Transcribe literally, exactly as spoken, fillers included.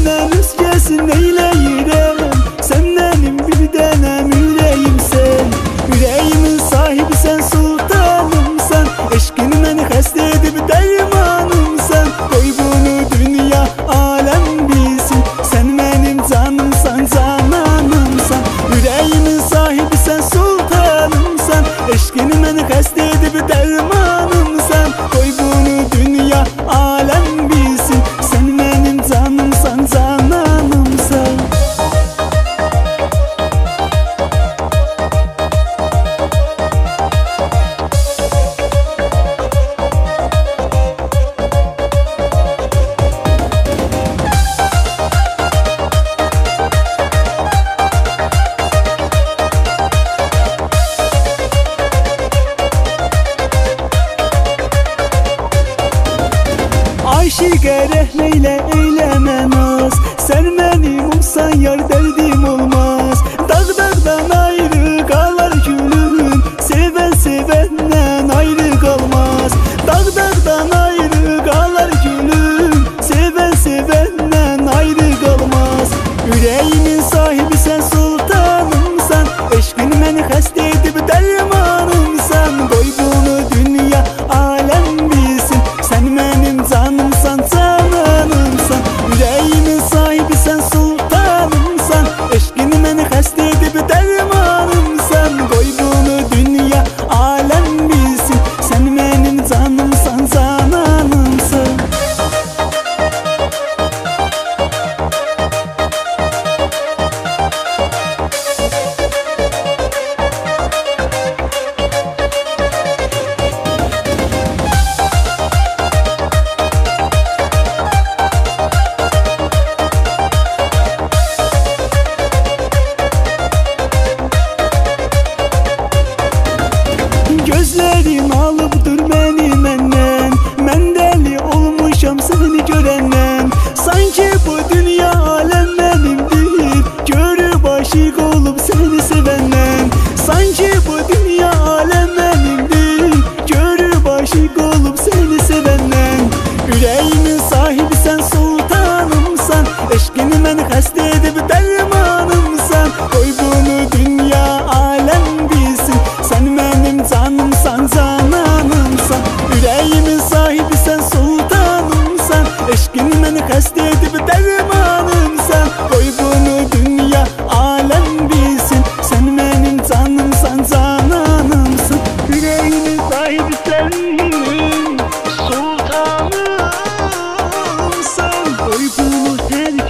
senden özgesini neyleyirəm? Sen benim bir tanem yüreğimsen, yüreğimin sahibisən, sultanımsan. Eşkin məni xəstə edib dərmanımsan. Qoy bunu dünya aləm bilsin, sen benim canımsan, cananımsan. Yüreğimin sahibisən, sultanımsan. Eşkin məni xəstə edib dərmanımsan. Qoy bunu dünya aləm bilsin, sen benim canımsan, cananımsan. Aşıqə rəhməylə eyləmə naz, sən mənim olsan yar dərdim olmaz. Dağ-dağdan ayrı qalar gülüm, sevən sevəndən ayrı qalmaz. Dağ-dağdan ayrı qalar gülüm, sevən sevəndən ayrı qalmaz. Yüreğimin sahibisən, sultanımsan. Eşqin məni xəstə edib dərmanımsan. Qoy bunu dünya aləm bilsin, sen benim canımsan, cananımsan. Yüreğimin sahibisən, sultanımsan. Eşqin məni xəstə edib dərmanımsan. Qoy bunu dünya aləm bilsin, sen benim canımsan, cananımsan. Gözlerim alıbdır məni məndən, mən dəli olmuşam seni görəndən. Sanki bu dünya aləm mənimdir, görüb aşiq olub seni sevəndən. Sanki bu dünya aləm mənimdir, görüb aşiq olub seni sevəndən. Yüreğimin sahibisən, sultanımsan. Eşqini məni xəstə edib dərmanımsan. Qoy bunu dünya aləm bilsin, sen benim canımsan, cananımsan. Yüreğimin sahibisən, sultanımsan. Eşqin məni xəstə edib dərmanımsan. Qoy bunu dünya aləm bilsin, sen benim canımsan, cananımsan. Yüreğimin sahibisən, sultanımsan. Qoy bunu hər